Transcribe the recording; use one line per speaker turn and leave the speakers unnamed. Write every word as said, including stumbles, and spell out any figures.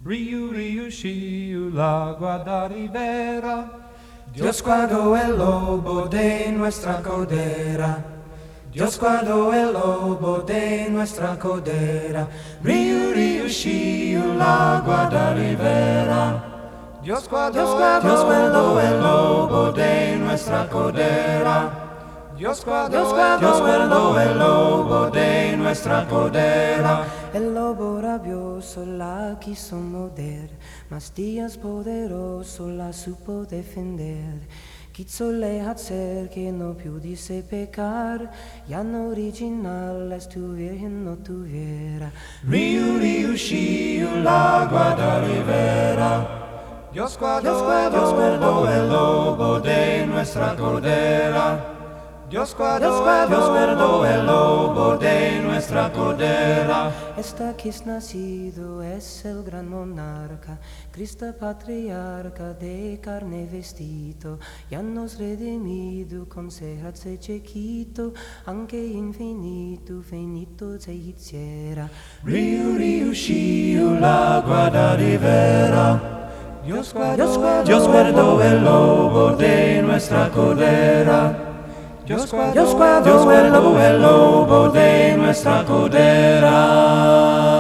Riu, riu, shiu, la guarda ribera.
Dios guardó el lobo de nuestra codera. Dios guardó el lobo de nuestra codera. Riu, riu, shiu, la guarda ribera.
Dios guardó,
Dios guardó el lobo de nuestra codera.
Dios guardó,
Dios guardó el lobo de nuestra codera.
El lobo rabioso la quiso morder, mas Dios poderoso la supo defender. Quiso le hacer que no pudiese pecar, ya no original tu virgen no tuviera.
Riu, riu, shiu, la guarda ribera.
Dios guardó,
Dios guardó el lobo de nuestra codera.
Dios guardó,
Dios guardó el lobo de nuestra codera.
Esta que es nacido es el gran monarca, Cristo patriarca de carne vestido, ya nos redimido con serrazze chiquito, anche infinito, finito se hiciera.
Riu, riu, shiu, la guarda ribera.
Dios guardó,
Dios guardó el lobo de nuestra codera.
Dios guardó,
Dios guardó el lobo de nuestra codera.